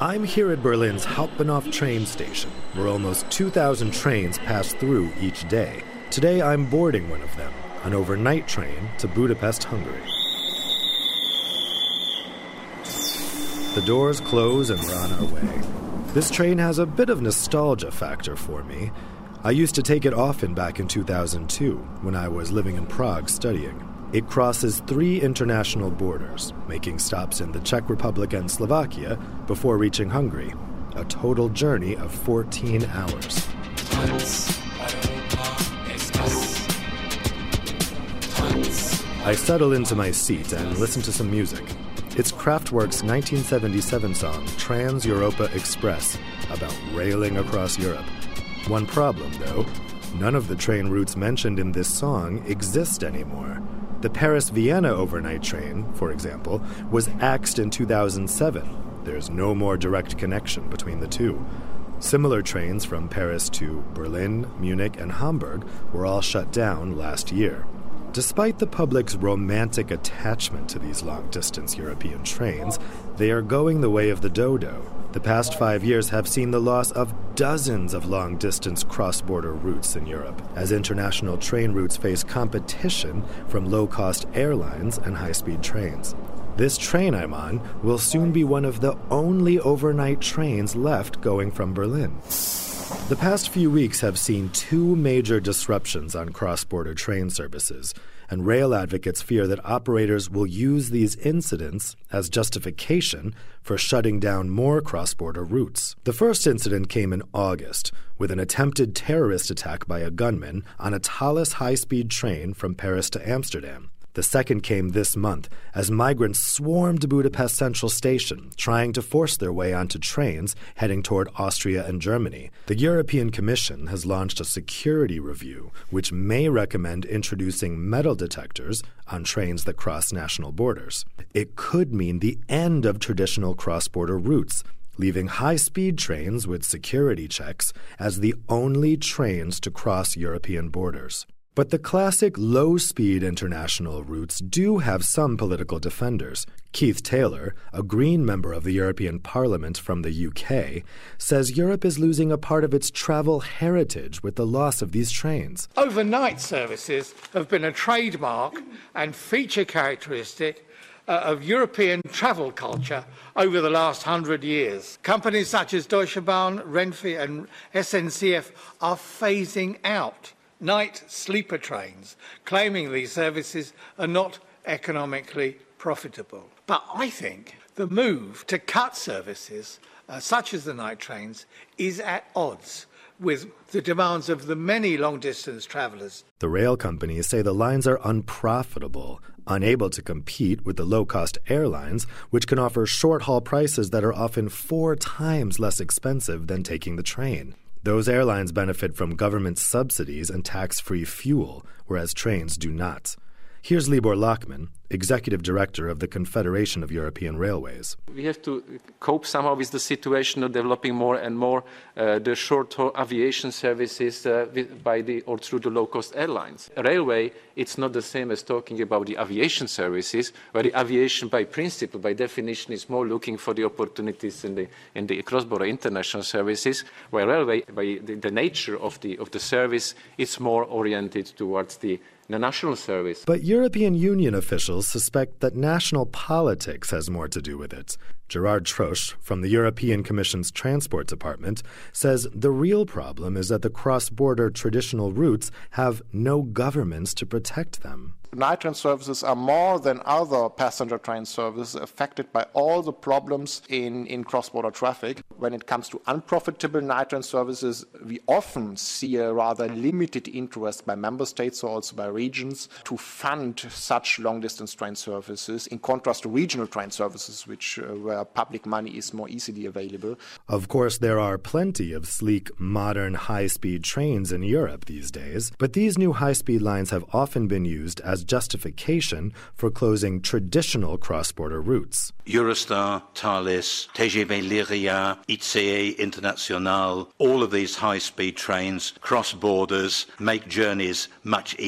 I'm here at Berlin's Hauptbahnhof train station, where almost 2,000 trains pass through each day. Today I'm boarding one of them, an overnight train to Budapest, Hungary. The doors close and we're on our way. This train has a bit of nostalgia factor for me. I used to take it often back in 2002 when I was living in Prague studying. It crosses 3 international borders, making stops in the Czech Republic and Slovakia before reaching Hungary, a total journey of 14 hours. I settle into my seat and listen to some music. It's Kraftwerk's 1977 song, Trans-Europa Express, about railing across Europe. One problem, though, none of the train routes mentioned in this song exist anymore. The Paris-Vienna overnight train, for example, was axed in 2007. There's no more direct connection between the two. Similar trains from Paris to Berlin, Munich, and Hamburg were all shut down last year. Despite the public's romantic attachment to these long-distance European trains, they are going the way of the dodo. The past 5 years have seen the loss of dozens of long-distance cross-border routes in Europe, as international train routes face competition from low-cost airlines and high-speed trains. This train I'm on will soon be one of the only overnight trains left going from Berlin. The past few weeks have seen 2 major disruptions on cross-border train services, and rail advocates fear that operators will use these incidents as justification for shutting down more cross-border routes. The first incident came in August, with an attempted terrorist attack by a gunman on a Thalys high-speed train from Paris to Amsterdam. The second came this month, as migrants swarmed Budapest Central Station, trying to force their way onto trains heading toward Austria and Germany. The European Commission has launched a security review, which may recommend introducing metal detectors on trains that cross national borders. It could mean the end of traditional cross-border routes, leaving high-speed trains with security checks as the only trains to cross European borders. But the classic low-speed international routes do have some political defenders. Keith Taylor, a Green member of the European Parliament from the UK, says Europe is losing a part of its travel heritage with the loss of these trains. Overnight services have been a trademark and feature characteristic of European travel culture over the last 100 years. Companies such as Deutsche Bahn, Renfe and SNCF are phasing out night sleeper trains, claiming these services are not economically profitable. But I think the move to cut services, such as the night trains, is at odds with the demands of the many long-distance travellers. The rail companies say the lines are unprofitable, unable to compete with the low-cost airlines, which can offer short-haul prices that are often 4 times less expensive than taking the train. Those airlines benefit from government subsidies and tax-free fuel, whereas trains do not. Here's Libor Lachman, Executive Director of the Confederation of European Railways. We have to cope somehow with the situation of developing more and more the short-haul aviation services or through the low-cost airlines. A railway, it's not the same as talking about the aviation services, where the aviation by principle, by definition, is more looking for the opportunities in the cross-border international services, where railway, by the nature of the service, it's more oriented towards the national service. But European Union officials suspect that national politics has more to do with it. Gerard Troche, from the European Commission's Transport Department, says the real problem is that the cross-border traditional routes have no governments to protect them. Night train services are more than other passenger train services affected by all the problems in cross-border traffic. When it comes to unprofitable night train services, we often see a rather limited interest by member states or also by regions to fund such long-distance train services, in contrast to regional train services, where public money is more easily available. Of course, there are plenty of sleek, modern, high-speed trains in Europe these days, but these new high-speed lines have often been used as justification for closing traditional cross-border routes. Eurostar, Thalys, TGV Lyria, ICE International, all of these high-speed trains cross borders, make journeys much easier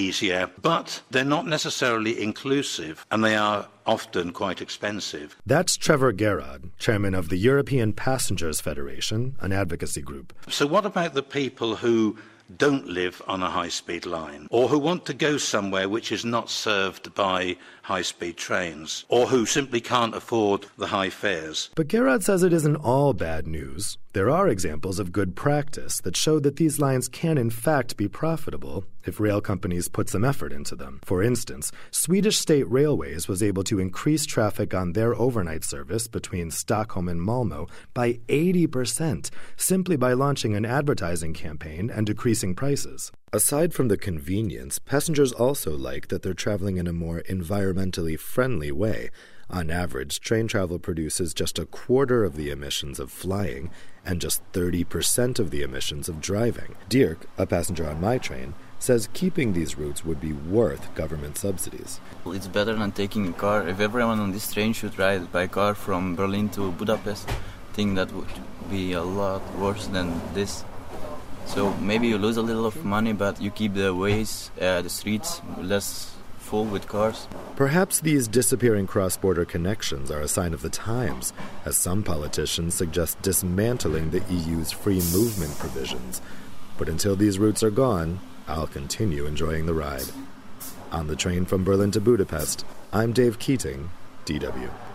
there, but they're not necessarily inclusive, and they are often quite expensive. That's Trevor Gerrard, chairman of the European Passengers Federation, an advocacy group. So what about the people who don't live on a high-speed line, or who want to go somewhere which is not served by high-speed trains, or who simply can't afford the high fares? But Gerrard says it isn't all bad news. There are examples of good practice that show that these lines can in fact be profitable if rail companies put some effort into them. For instance, Swedish State Railways was able to increase traffic on their overnight service between Stockholm and Malmö by 80% simply by launching an advertising campaign and decreasing prices. Aside from the convenience, passengers also like that they're traveling in a more environmentally friendly way. On average, train travel produces just a quarter of the emissions of flying and just 30% of the emissions of driving. Dirk, a passenger on my train, says keeping these routes would be worth government subsidies. It's better than taking a car. If everyone on this train should ride by car from Berlin to Budapest, I think that would be a lot worse than this. So maybe you lose a little of money, but you keep the ways, the streets less full with cars. Perhaps these disappearing cross-border connections are a sign of the times, as some politicians suggest dismantling the EU's free movement provisions. But until these routes are gone, I'll continue enjoying the ride. On the train from Berlin to Budapest, I'm Dave Keating, DW.